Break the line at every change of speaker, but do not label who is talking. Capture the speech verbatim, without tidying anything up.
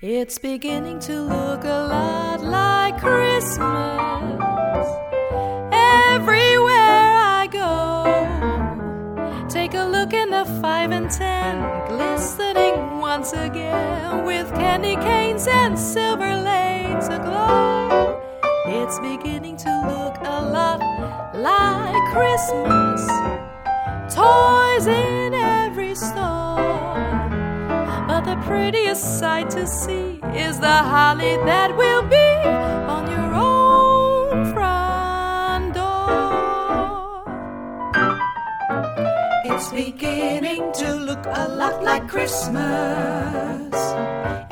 It's beginning to look a lot like Christmas everywhere I go. Take a look in the five and ten, glistening once again with candy canes and silver lanes aglow. It's beginning to look a lot like Christmas, toys in every store. But the prettiest sight to see is the holly that will be on your own front door. It's beginning to look a lot like Christmas